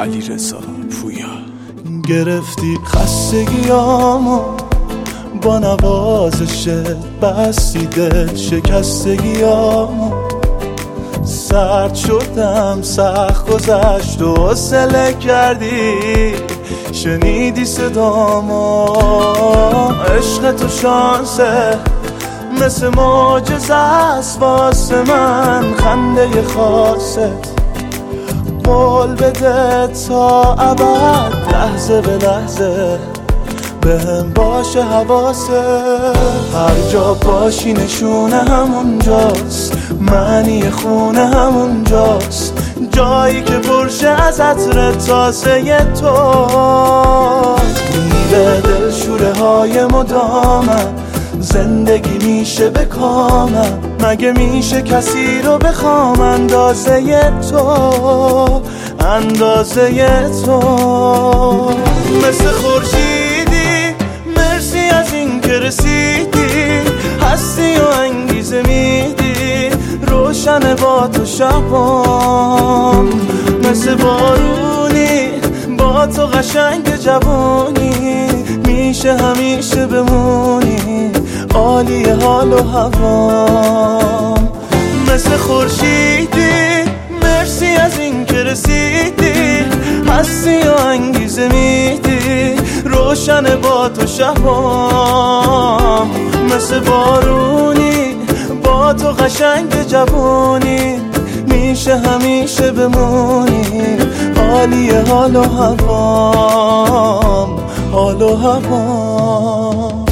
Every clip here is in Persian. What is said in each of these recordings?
علیرضا پویا. گرفتی خستگیامو با نوازشت، بستی دل شکستگیامو. سرد شدم سخت گذشت و حوصله کردی، شنیدی صدامو. عشق تو شانسه مثل معجزه است واسه من، خنده خاصت قول بده تا ابد، لحظه به لحظه بهم باشه حواست. هر جا باشی نشونه همونجاست، معنی خونه همونجاست، جایی که پرشه از عطر تازه تو. میره دل شوره های مدامم، زندگی میشه به کامم، مگه میشه کسی رو بخوام اندازه تو، اندازه تو. مثل خورشیدی مرسی از این که رسیدی، هستی و انگیزه میدی، روشن با تو شبام. مثل بارونی با تو قشنگ جوانی، میشه همیشه بمونی عالی حال و هوام. مثل خورشیدی مرسی از این که رسیدی، هستی و انگیزه میدی، روشن با تو شبام. مثل بارونی با تو قشنگ جوانی، میشه همیشه بمونی عالی حال و هوام، حال و هوام.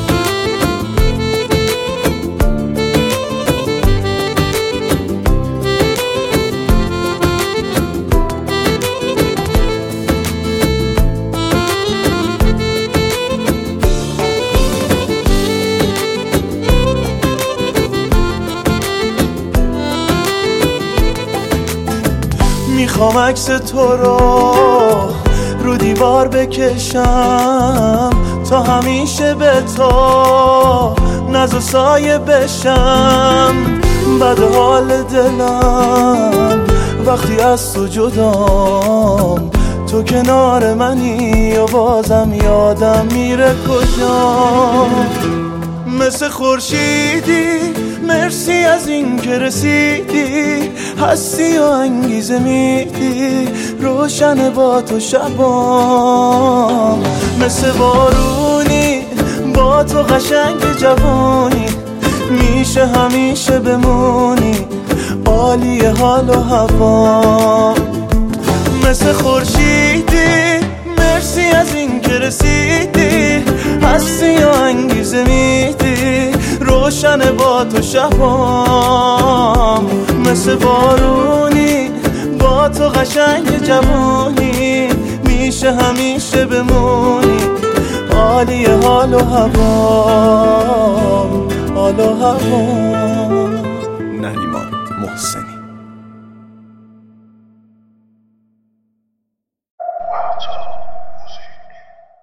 میخوام عکس تو رو دیوار بکشم، تا همیشه به تو ناز و سایه بشم. بد حال دلم وقتی از تو جدام، تو کنار منی و بازم یادم میره کجام. مثل خورشیدی مرسی از این که رسیدی، هستی و انگیزه میدی، روشن با تو شبام. مثل بارونی با تو قشنگ جوانی، میشه همیشه بمونی عالی حال و هوام. مثل خورشیدی مرسی از این که رسیدی، هستی و انگیزه میدی، روشن با تو شبام. مثل بارونی با تو قشنگ جوانی، میشه همیشه بمونی عالی حال و هوام، حال و هوام. نریمان محسن.